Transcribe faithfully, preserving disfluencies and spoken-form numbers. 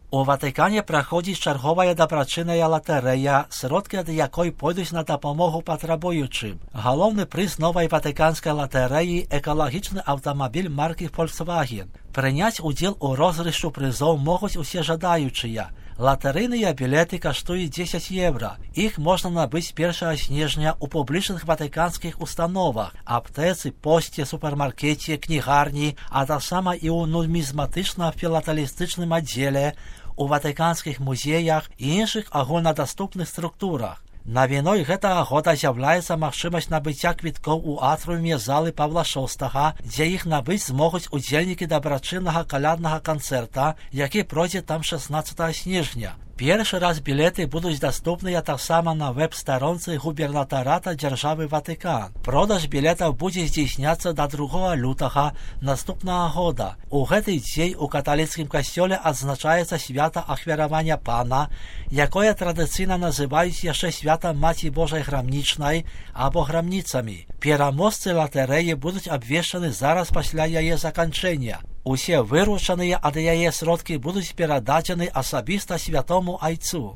У Ватикані праходзіць чарговая дабрачынная латарэя, сродкі ад якой пойдуць на дапамогу патрабуючым. Галоўны прыз новай ватыканскай латарэі – экалагічны аўтамабіль маркі Volkswagen. Прыняць удзел у розыгрышу прызоў могуць усе жадаючыя. Латарыйныя білеты каштуюць дзесяць еўра. Іх можна набыць першага снежня ў публічных ватыканскіх установах, аптэцы, посце, супермаркеце, кнігарні, а таксама і ў нумізматычна-філаталістычным аддзеле, у ватыканскіх музеях і іншых агульнадаступных структурах. Навіной гэтага года з'яўляецца магчымасць набыцця квіткоў у атрыуме залы Павла шостага, дзе іх набыць змогуць удзельнікі дабрачыннага каляднага канцэрта, які пройдзе там шаснаццатага снежня. Першы раз білеты будуць даступныя таксама на веб-старонцы губернатарата дзяржавы Ватыкан. Продаж білетаў будзе здзейсняцца да другога лютага наступнага года. У гэты дзень у каталіцкім касцёле адзначаецца свята ахвяравання Пана, якое традыцыйна называюць яшчэ святам Маці Божай Грамнічнай або грамніцамі. Пераможцы латарэі будуць абвешчаны зараз пасля яе заканчэння. Усе выручаныя ад яе сродкі будуць перададзены асабіста святому айцу.